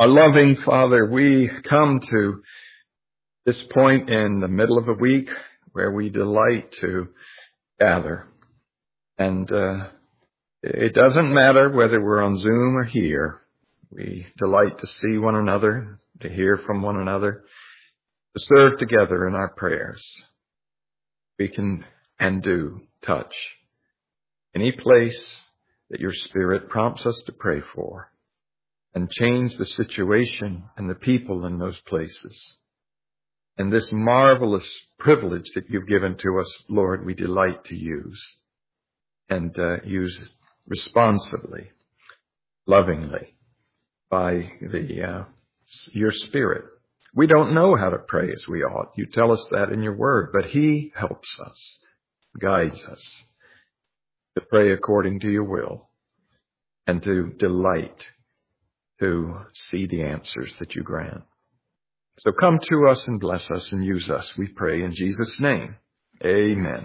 Our loving Father, we come to this point in the middle of a week where we delight to gather. And it doesn't matter whether we're on Zoom or here. We delight to see one another, to hear from one another, to serve together in our prayers. We can and do touch any place that your Spirit prompts us to pray for and change the situation and the people in those places. And this marvelous privilege that you've given to us, Lord, we delight to use and use responsibly, lovingly by your Spirit. We don't know how to pray as we ought. You tell us that in your word, but He helps us, guides us to pray according to your will and to delight to see the answers that you grant. So come to us and bless us and use us, we pray in Jesus' name. Amen.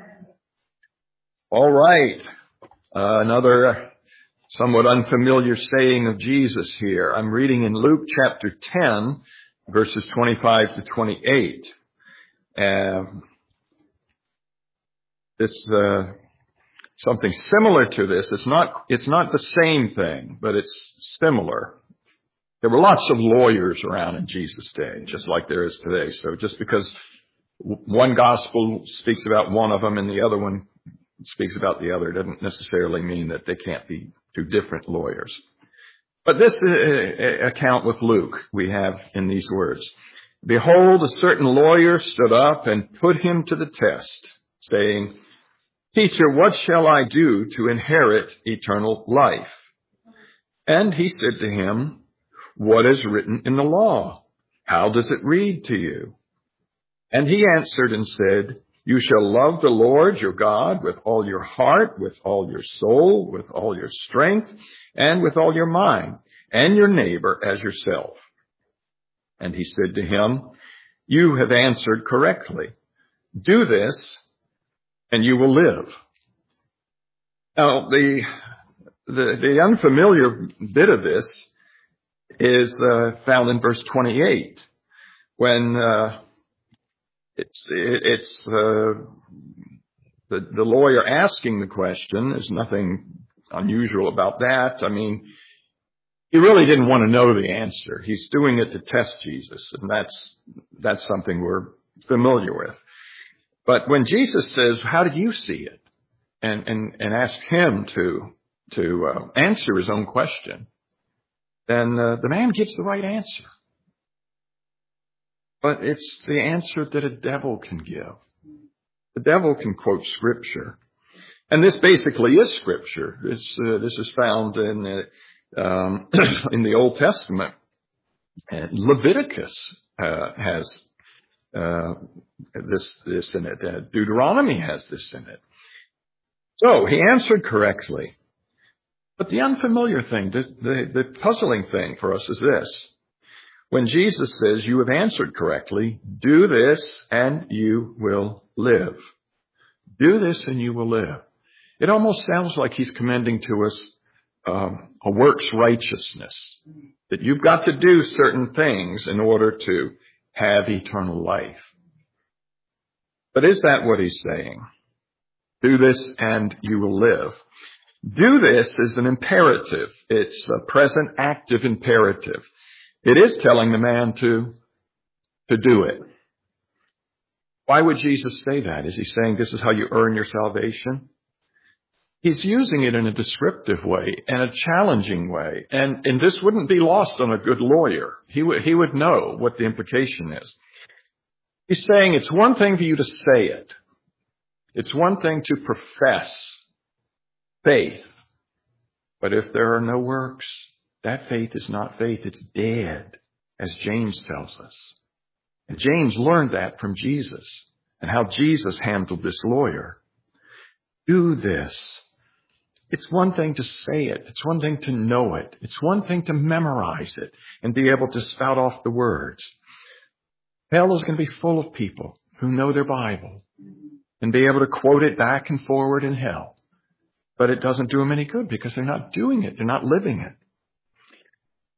All right. Another somewhat unfamiliar saying of Jesus here. I'm reading in Luke chapter 10, verses 25 to 28. Something similar to this. It's not the same thing, but it's similar. There were lots of lawyers around in Jesus' day, just like there is today. So just because one gospel speaks about one of them and the other one speaks about the other doesn't necessarily mean that they can't be two different lawyers. But this account with Luke we have in these words. Behold, a certain lawyer stood up and put him to the test, saying, Teacher, what shall I do to inherit eternal life? And he said to him, What is written in the law? How does it read to you? And he answered and said, You shall love the Lord your God with all your heart, with all your soul, with all your strength, and with all your mind, and your neighbor as yourself. And he said to him, You have answered correctly. Do this, and you will live. Now, the unfamiliar bit of this is found in verse 28, when the lawyer asking the question. There's nothing unusual about that. I mean, he really didn't want to know the answer. He's doing it to test Jesus, and that's something we're familiar with. But when Jesus says, How do you see it? And ask him to answer his own question, then the man gives the right answer. But it's the answer that a devil can give. The devil can quote Scripture. And this basically is Scripture. This is found in the Old Testament. And Leviticus has this in it. Deuteronomy has this in it. So he answered correctly. But the unfamiliar thing, the puzzling thing for us is this. When Jesus says, You have answered correctly, do this and you will live. Do this and you will live. It almost sounds like he's commending to us a works righteousness. That you've got to do certain things in order to have eternal life. But is that what he's saying? Do this and you will live. Do this is an imperative. It's a present active imperative. It is telling the man to do it. Why would Jesus say that? Is he saying this is how you earn your salvation? He's using it in a descriptive way and a challenging way. And this wouldn't be lost on a good lawyer. He would know what the implication is. He's saying it's one thing for you to say it. It's one thing to profess faith. But if there are no works, that faith is not faith. It's dead, as James tells us. And James learned that from Jesus and how Jesus handled this lawyer. Do this. It's one thing to say it. It's one thing to know it. It's one thing to memorize it and be able to spout off the words. Hell is going to be full of people who know their Bible and be able to quote it back and forward in hell. But it doesn't do them any good because they're not doing it. They're not living it.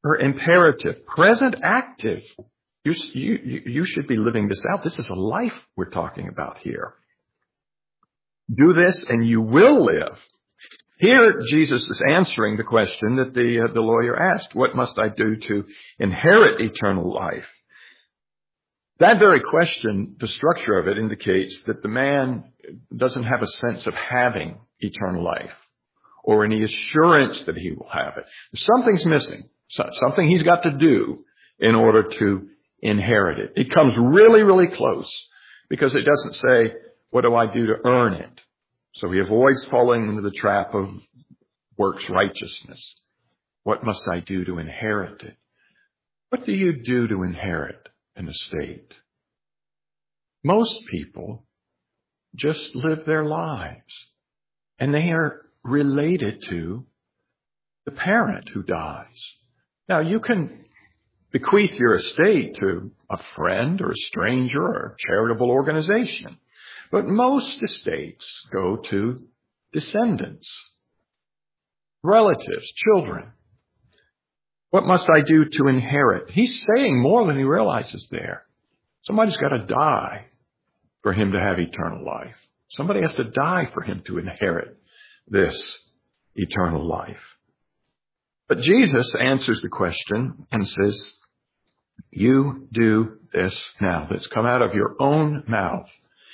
or imperative, present active. You should be living this out. This is a life we're talking about here. Do this and you will live. Here, Jesus is answering the question that the lawyer asked. What must I do to inherit eternal life? That very question, the structure of it indicates that the man doesn't have a sense of having eternal life or any assurance that he will have it. Something's missing, something he's got to do in order to inherit it. It comes really, really close because it doesn't say, what do I do to earn it? So he avoids falling into the trap of works righteousness. What must I do to inherit it? What do you do to inherit an estate? Most people just live their lives, and they are related to the parent who dies. Now, you can bequeath your estate to a friend or a stranger or a charitable organization, but most estates go to descendants, relatives, children. What must I do to inherit? He's saying more than he realizes there. Somebody's got to die for him to have eternal life. Somebody has to die for him to inherit this eternal life. But Jesus answers the question and says, you do this now. That's come out of your own mouth.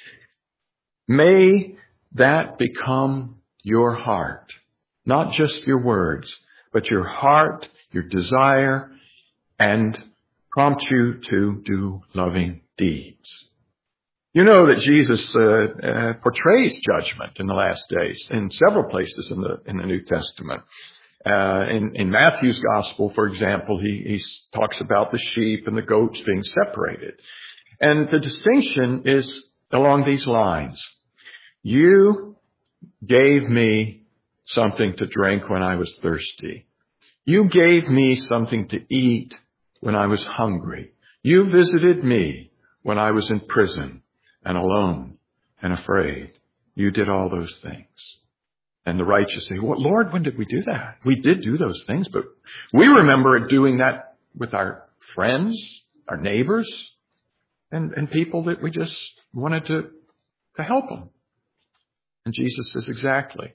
May that become your heart, not just your words, but your heart, your desire, and prompt you to do loving deeds. You know that Jesus portrays judgment in the last days in several places in the New Testament. In Matthew's gospel, for example, he talks about the sheep and the goats being separated. And the distinction is along these lines. You gave me something to drink when I was thirsty. You gave me something to eat when I was hungry. You visited me when I was in prison and alone and afraid. You did all those things. And the righteous say, well, Lord, when did we do that? We did do those things, but we remember doing that with our friends, our neighbors, and people that we just wanted to help them. And Jesus says, exactly.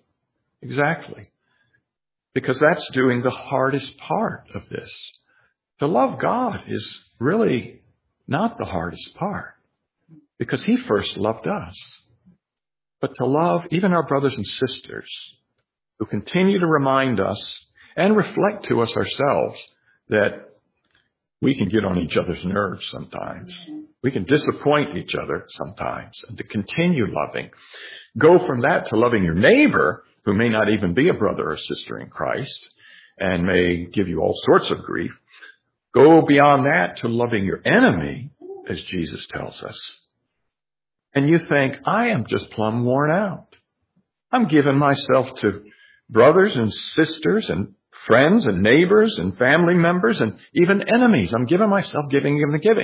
Because that's doing the hardest part of this. To love God is really not the hardest part, because he first loved us. But to love even our brothers and sisters who continue to remind us and reflect to us ourselves that we can get on each other's nerves sometimes. We can disappoint each other sometimes. And to continue loving. Go from that to loving your neighbor, who may not even be a brother or sister in Christ and may give you all sorts of grief. Go beyond that to loving your enemy, as Jesus tells us. And you think, I am just plumb worn out. I'm giving myself to brothers and sisters and friends and neighbors and family members and even enemies. I'm giving myself, giving.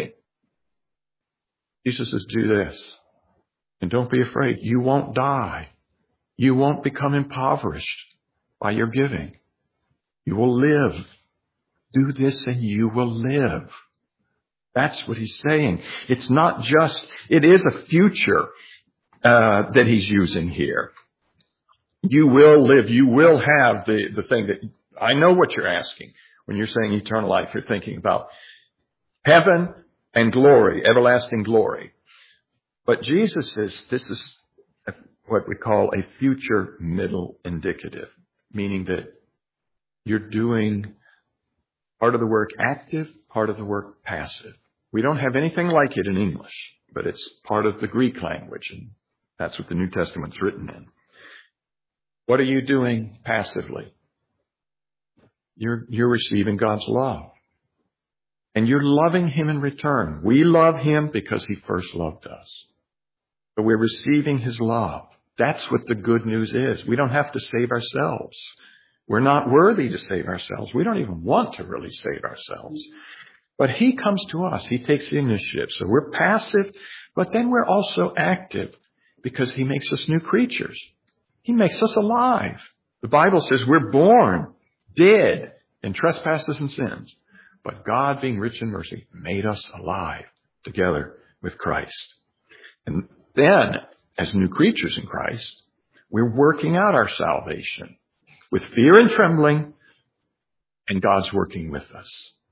Jesus says, do this. And don't be afraid. You won't die. You won't become impoverished by your giving. You will live. Do this and you will live. That's what he's saying. It's not just, it is a future that he's using here. You will live. You will have the thing that, I know what you're asking. When you're saying eternal life, you're thinking about heaven and glory, everlasting glory. But Jesus says this is what we call a future middle indicative, meaning that you're doing part of the work active, part of the work passive. We don't have anything like it in English, but it's part of the Greek language, and that's what the New Testament's written in. What are you doing passively? You're receiving God's love. And you're loving him in return. We love him because he first loved us. But we're receiving his love. That's what the good news is. We don't have to save ourselves. We're not worthy to save ourselves. We don't even want to really save ourselves. But he comes to us. He takes the initiative. So we're passive, but then we're also active because he makes us new creatures. He makes us alive. The Bible says we're born dead in trespasses and sins. But God, being rich in mercy, made us alive together with Christ. And then, as new creatures in Christ, we're working out our salvation with fear and trembling, and God's working with us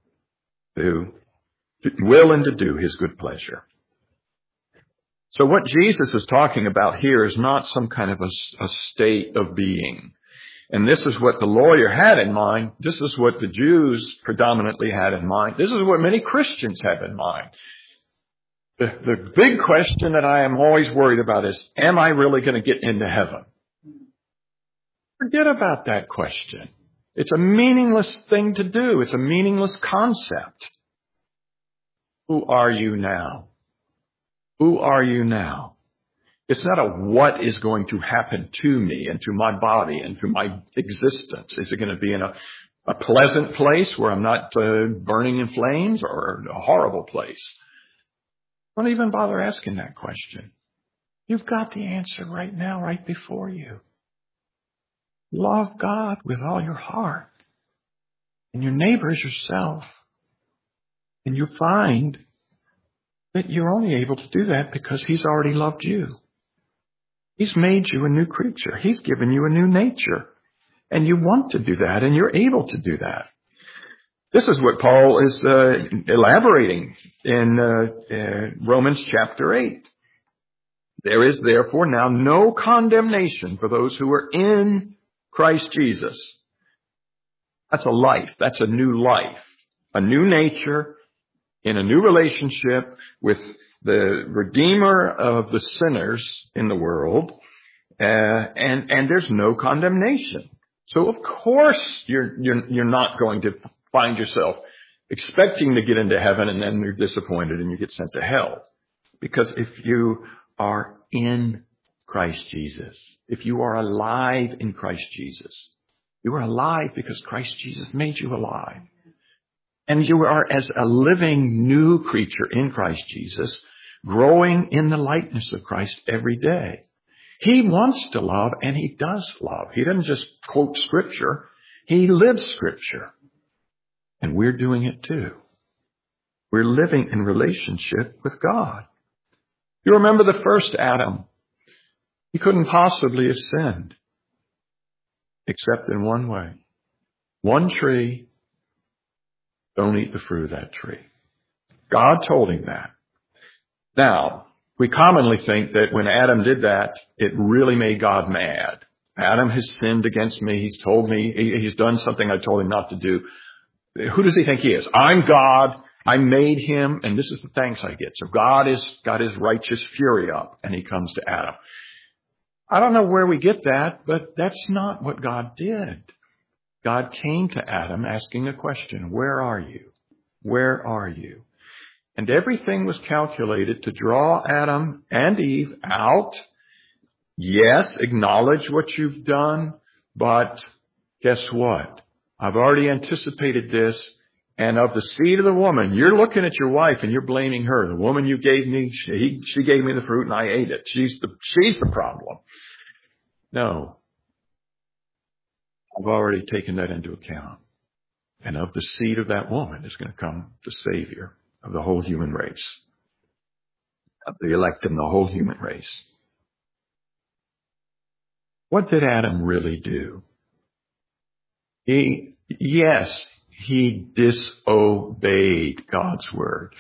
to will and to do his good pleasure. So what Jesus is talking about here is not some kind of a state of being. And this is what the lawyer had in mind. This is what the Jews predominantly had in mind. This is what many Christians have in mind. The big question that I am always worried about is, am I really going to get into heaven? Forget about that question. It's a meaningless thing to do. It's a meaningless concept. Who are you now? Who are you now? It's not a what is going to happen to me and to my body and to my existence. Is it going to be in a pleasant place where I'm not burning in flames, or a horrible place? Don't even bother asking that question. You've got the answer right now, right before you. Love God with all your heart, and your neighbor as yourself. And you find that you're only able to do that because he's already loved you. He's made you a new creature. He's given you a new nature. And you want to do that, and you're able to do that. This is what Paul is elaborating in Romans chapter 8. There is therefore now no condemnation for those who are in Christ Jesus. That's a life. That's a new life. A new nature in a new relationship with the Redeemer of the sinners in the world. And there's no condemnation. So of course you're not going to find yourself expecting to get into heaven and then you're disappointed and you get sent to hell. Because if you are in Christ Jesus, if you are alive in Christ Jesus, you are alive because Christ Jesus made you alive. And you are as a living new creature in Christ Jesus, growing in the likeness of Christ every day. He wants to love, and he does love. He doesn't just quote Scripture. He lives Scripture. And we're doing it too. We're living in relationship with God. You remember the first Adam. He couldn't possibly have sinned except in one way. One tree. Don't eat the fruit of that tree. God told him that. Now, we commonly think that when Adam did that, it really made God mad. Adam has sinned against me. He's told me, he's done something I told him not to do. Who does he think he is? I'm God. I made him, and this is the thanks I get. So God has got his righteous fury up, and he comes to Adam. I don't know where we get that, but that's not what God did. God came to Adam asking a question. Where are you? Where are you? And everything was calculated to draw Adam and Eve out. Yes, acknowledge what you've done, but guess what? I've already anticipated this. And of the seed of the woman, you're looking at your wife and you're blaming her. The woman you gave me, she gave me the fruit and I ate it. She's the problem. No. I've already taken that into account. And of the seed of that woman is going to come the Savior of the whole human race. Of the elect in the whole human race. What did Adam really do? He disobeyed God's word.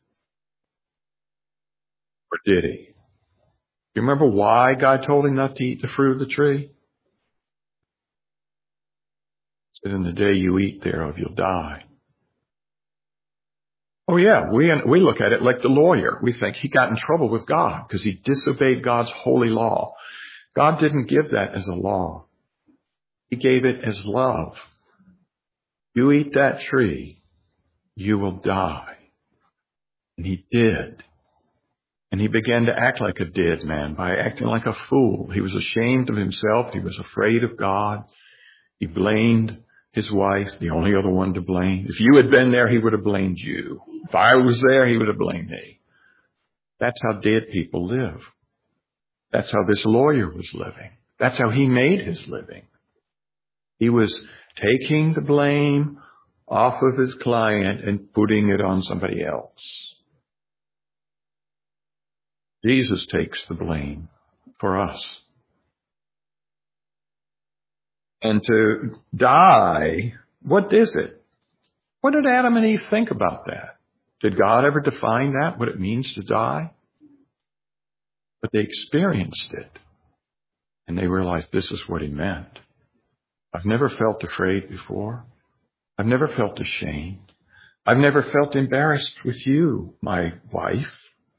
Or did he? You remember why God told him not to eat the fruit of the tree? He said, in the day you eat thereof, you'll die. Oh yeah, we look at it like the lawyer. We think he got in trouble with God because he disobeyed God's holy law. God didn't give that as a law. He gave it as love. You eat that tree, you will die. And he did. And he began to act like a dead man by acting like a fool. He was ashamed of himself. He was afraid of God. He blamed his wife, the only other one to blame. If you had been there, he would have blamed you. If I was there, he would have blamed me. That's how dead people live. That's how this lawyer was living. That's how he made his living. He was taking the blame off of his client and putting it on somebody else. Jesus takes the blame for us. And to die, what is it? What did Adam and Eve think about that? Did God ever define that, what it means to die? But they experienced it. And they realized this is what he meant. I've never felt afraid before. I've never felt ashamed. I've never felt embarrassed with you, my wife.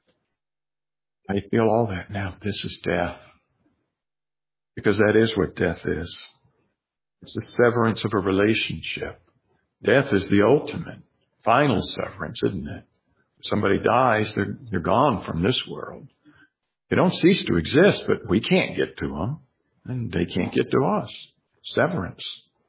I feel all that now. This is death. Because that is what death is. It's the severance of a relationship. Death is the ultimate, final severance, isn't it? If somebody dies, they're gone from this world. They don't cease to exist, but we can't get to them, and they can't get to us. Severance.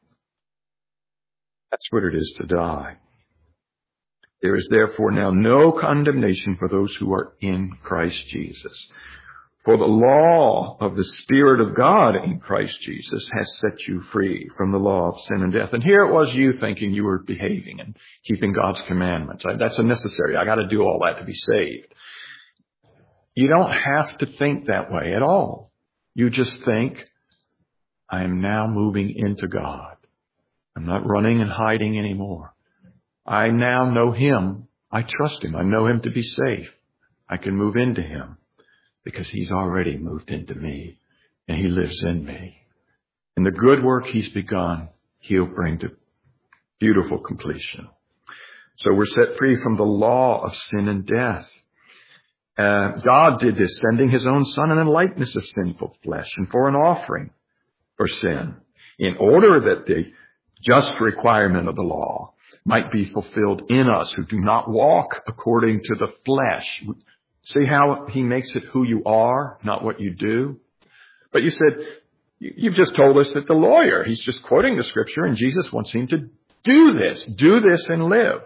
That's what it is to die. There is therefore now no condemnation for those who are in Christ Jesus. For the law of the Spirit of God in Christ Jesus has set you free from the law of sin and death. And here it was you thinking you were behaving and keeping God's commandments. That's unnecessary. I got to do all that to be saved. You don't have to think that way at all. You just think, I am now moving into God. I'm not running and hiding anymore. I now know him. I trust him. I know him to be safe. I can move into him because he's already moved into me and he lives in me. And the good work he's begun, he'll bring to beautiful completion. So we're set free from the law of sin and death. God did this, sending his own son in the likeness of sinful flesh and for an offering for sin, in order that the just requirement of the law might be fulfilled in us who do not walk according to the flesh. See how he makes it who you are, not what you do? But you said, you've just told us that the lawyer, he's just quoting the scripture and Jesus wants him to do this and live.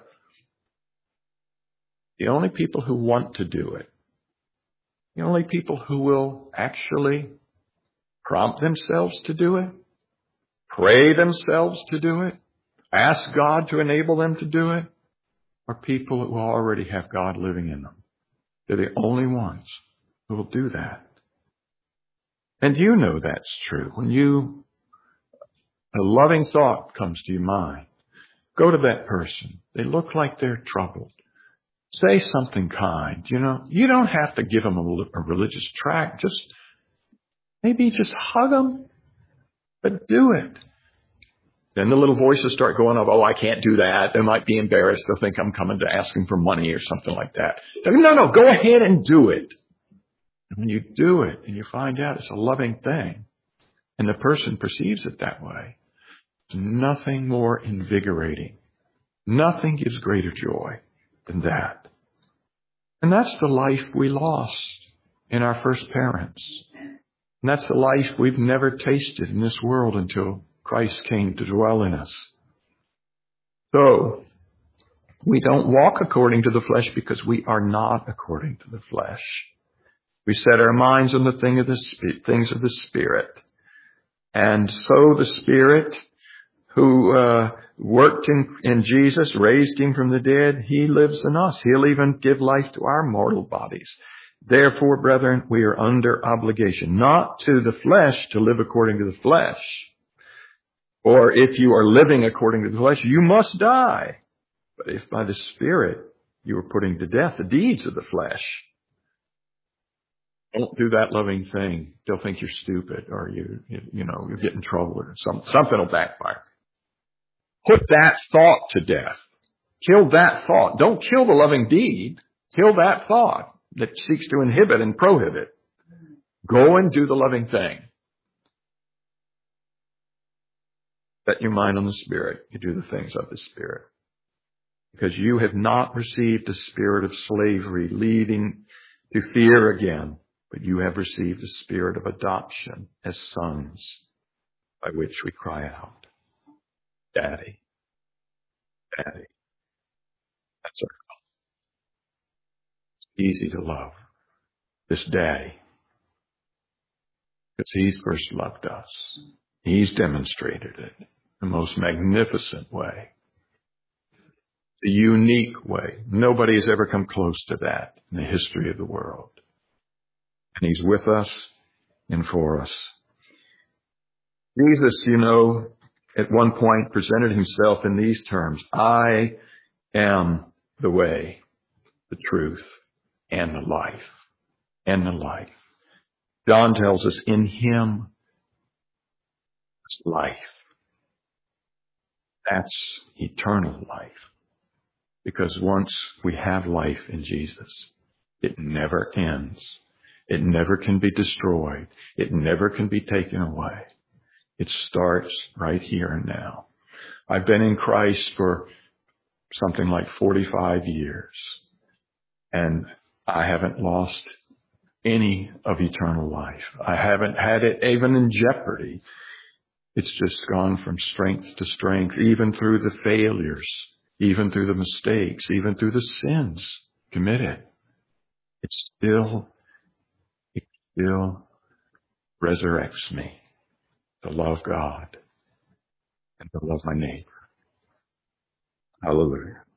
The only people who want to do it, the only people who will actually prompt themselves to do it, pray themselves to do it, ask God to enable them to do it, are people who already have God living in them. They're the only ones who will do that. And you know that's true. When a loving thought comes to your mind, go to that person. They look like they're troubled. Say something kind. You don't have to give them a religious tract. Maybe just hug them, but do it. Then the little voices start going up, I can't do that. They might be embarrassed. They'll think I'm coming to ask them for money or something like that. No, go ahead and do it. And when you do it and you find out it's a loving thing and the person perceives it that way, there's nothing more invigorating. Nothing gives greater joy than that. And that's the life we lost in our first parents. And that's the life we've never tasted in this world until Christ came to dwell in us. So, we don't walk according to the flesh because we are not according to the flesh. We set our minds on the things of the Spirit. And so the Spirit who worked in Jesus, raised him from the dead, he lives in us. He'll even give life to our mortal bodies. Therefore, brethren, we are under obligation, not to the flesh to live according to the flesh. Or if you are living according to the flesh, you must die. But if by the Spirit you are putting to death the deeds of the flesh, don't do that loving thing. They'll think you're stupid or you'll get in trouble or something will backfire. Put that thought to death. Kill that thought. Don't kill the loving deed. Kill that thought that seeks to inhibit and prohibit. Go and do the loving thing. Set your mind on the Spirit. You do the things of the Spirit. Because you have not received a spirit of slavery leading to fear again, but you have received a spirit of adoption as sons, by which we cry out, Daddy, Daddy. That's our call. It's easy to love this Daddy because he's first loved us. He's demonstrated it in the most magnificent way. The unique way. Nobody has ever come close to that in the history of the world. And He's with us and for us. Jesus, at one point presented Himself in these terms: I am the way, the truth, and the life. And the life. John tells us in Him is life. That's eternal life. Because once we have life in Jesus, it never ends. It never can be destroyed. It never can be taken away. It starts right here and now. I've been in Christ for something like 45 years, and I haven't lost any of eternal life. I haven't had it even in jeopardy. It's just gone from strength to strength, even through the failures, even through the mistakes, even through the sins committed. It still resurrects me to love God and to love my neighbor. Hallelujah.